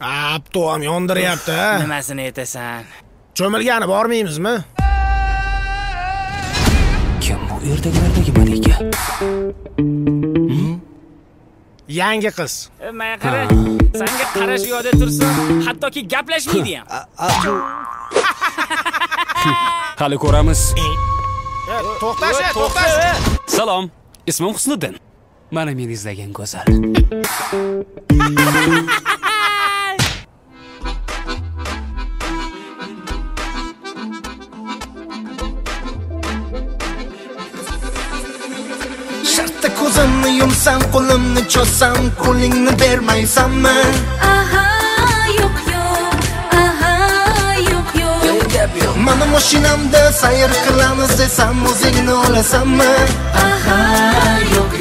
Apto'm yondiryapti. Nimasini aytasan? Cho'milgani bormaymizmi? Kim bu ertaklardagi malika? Yangi qiz. Menga qara, senga qarash yo'da tursin, hattoki gaplashmaydi ham. Hali ko'ramiz. To'xtash. Salom, ismim Husniddin. Mana men izlagan go'zal. Shartta ko'zimni yumsam, qo'limni cho'zsam, qo'lingni bermaysanmi? Aha, yo'q. Mana mashinamda sayr qilamiz desam, o'zingni olasanmi? Aha, yo'q.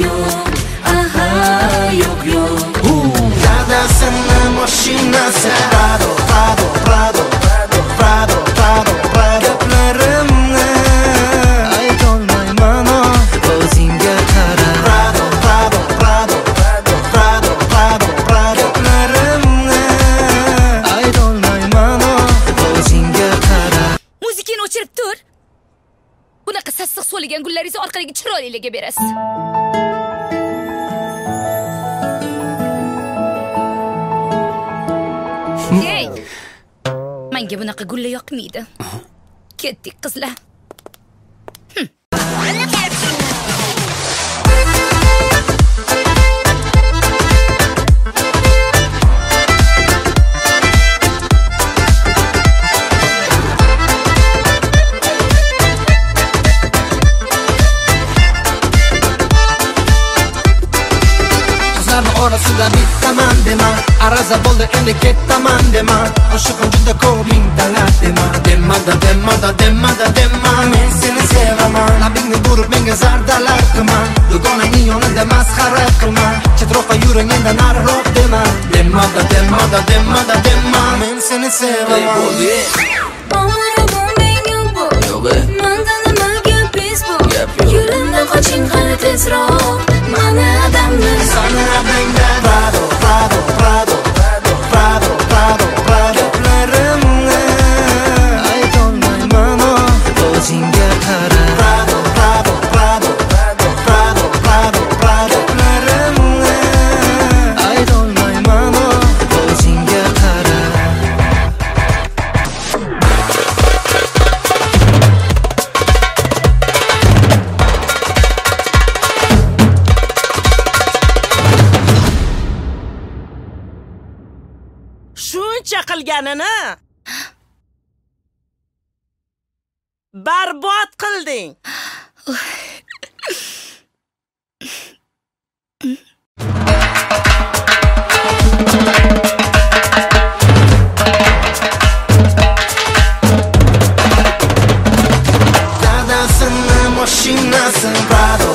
Dadasini mashinasi Prado. Gaplarimni aytolmayman, o'zingga qara. Prado. Gaplarimni aytolmayman, o'zingga qara. Muzikani o'chirib tur. Bunaqa sassiq so'ligan gullaringizni orqadagi chiroylilarga berasiz. Hey! Menga bunaqa gulla yoqmaydi. Ketdik qizlar. Orasida bittaman dema, araza bo'ldi endi ketaman dema. Oshiqim juda ko'p ming talat dema. Dema. Men seni sevaman. Labingni burib menga zardalar qilma. Dugonangning yonida masxara qilma. Chetroqqa yuring endi nariroq dema. Dema. Men seni sevaman. Yo'limdan qoching qani tezroq. Mana odamlar Sana bengda Prado. Gaplarimni aytolmayman, o'zingga qara. Prado. Gaplarimni aytolmayman, o'zingga qara. Shuncha qilganini barbod qilding. Dadasini mashinasi Prado.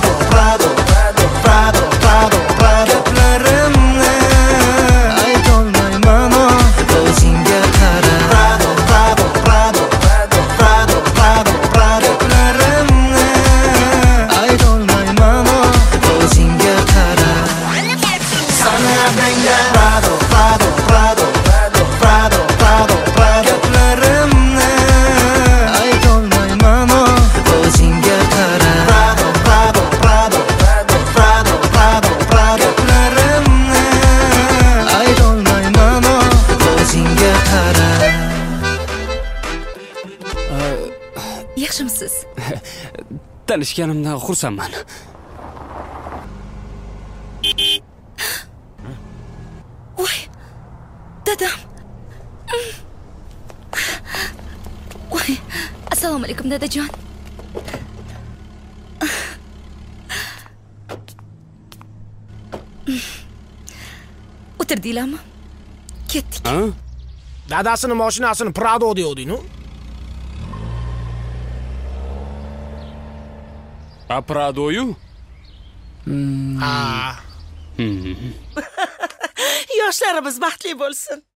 Gaplarimni aytolmayman, o'zingga qara. Prado. Gaplarimni aytolmayman, o'zingga qara. Sana bengda Prado. Gaplarimni aytolmayman, o'zingga qara. Prado. Gaplarimni aytolmayman, o'zingga qara. yaxshimisiz? Tanishganimdan xursandman. Voy, dadam. Voy, assalomu alaykum dadajon. O'tirdinglarmi? Ketdik. Dadasini mashinasini Prado deyoding-ku. Prado'yu? Ha. Yoshlarimiz baxtli bo'lsin.